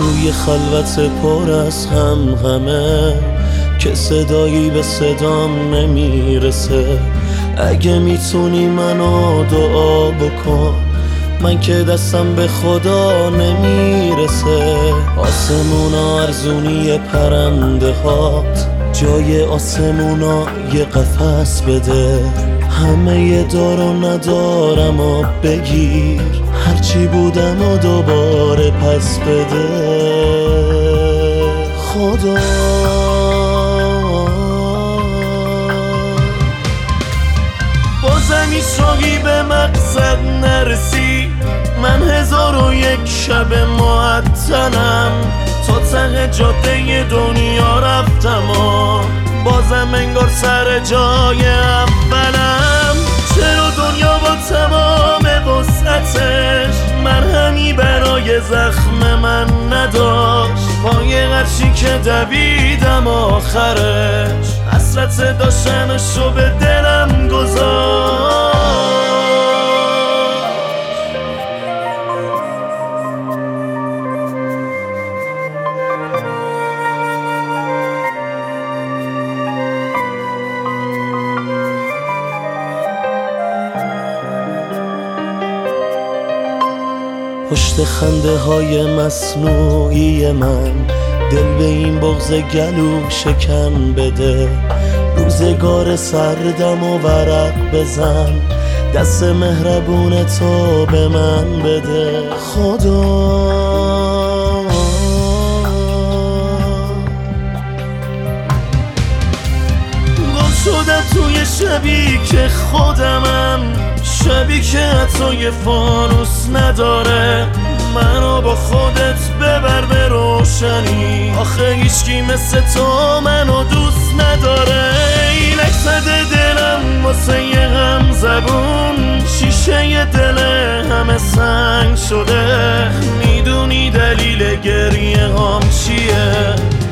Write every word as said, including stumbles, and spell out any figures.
توی خلوت پر از هم همه که صدایی به صدام نمیرسه. اگه میتونی منو دعا بکن، من که دستم به خدا نمیرسه. آسمونا ارزونی پرنده هات، جای آسمونا یه قفس بده. همه یه دار و ندارم و بگیر، هرچی بودم و دوباره پس بده. خدا بازم ایشاقی به مقصد نرسی، من هزار و یک شب معطلم. تا ته جاده دنیا رفتم و بازم انگار سر جای اولم. چرا دنیا با تمام وسعتش مرهمی برای زخم من نداشت؟ با یه قرشی که دویدم آخرش حسرت داشتنشو به دلم گذاشت. پشت خنده های مصنوعی من دل به این بغض گلو شکن بده. روزگار سردم و ورق بزن، دست مهربون تو به من بده. خدا گم شدم توی شبی که خودمم، شبی که حتی یه فانوس نداره. منو با خودت ببر به روشنی، آخه هیچکی مثل تو منو دوست نداره. اینک زده دلم واسه یه غم زبون، شیشه ی دل همه سنگ شده. میدونی دلیل گریه هام چیه؟